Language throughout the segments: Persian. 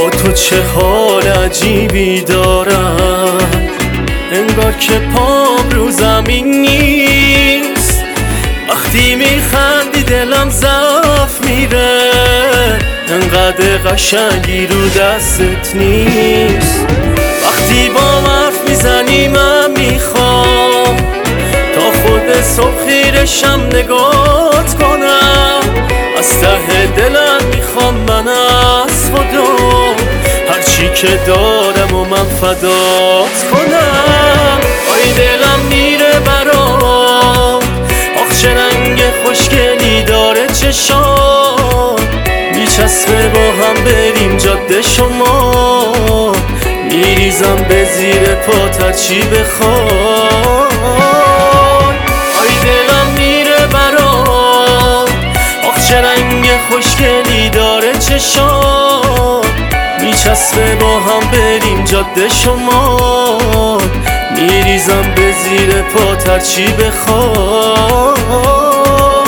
با تو چه حال عجیبی دارم، انگار که پام رو زمین نیست. وقتی میخندی دلم ضعف میره، انقدر قشنگی رو دستت نیست. وقتی با حرف میزنی من میخوام تا خود صبح خیرشم نگات کنم. از ته دلم میخوام من از خدا هرچی که دارم و من فدات کنم. آی دلم میره برام، آخ چه رنگ خوشگلی داره چشام. میچسبه با هم بریم جاده شما، میریزم به زیر پات هرچی بخوای. آی دلم میره برام، آخ چه رنگ خوشگلی داره چشام. میچسبه با هم بریم جاده شما، میریزم به زیر پات هرچی بخوای.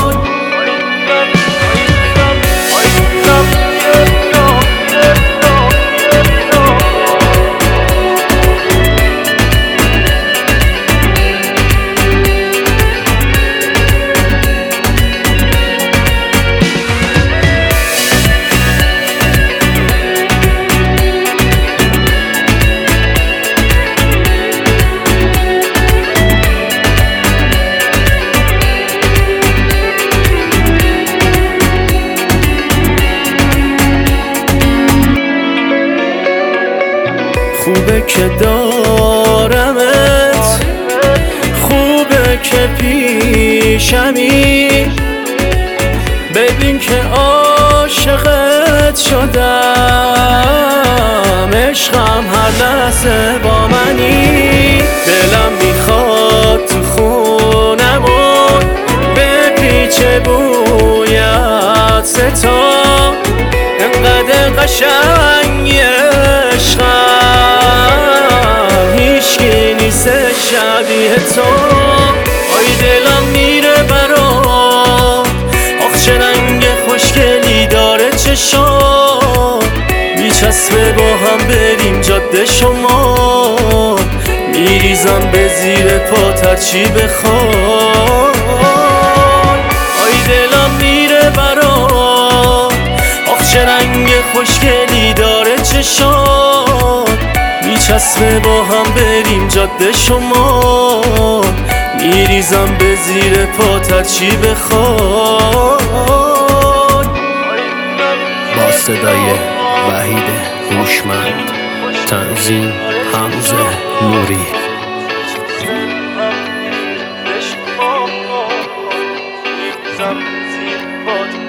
خوبه که دارمت، خوبه که پیشمی. ببین که عاشقت شدم، عشقم هر لحظه با منی. دلم میخواد تو خونمون بپیچه بویت ستا، انقدر قشنگی عشقم هیچکی نیست شبیه تو. آی دلم میره برام، آخ چه رنگ خوشگلی داره چشام. میچسبه با هم بریم جاده شما، میریزم به زیر پات هرچی بخوای. آی دلم میره برام، آخ چه رنگ خوشگلی داره چشام. میچسبه با هم بریم جاده شما، میریزم به زیر پات هرچی بخوای. با صدای وحید هوشمند، تنظیم حمزه نوری.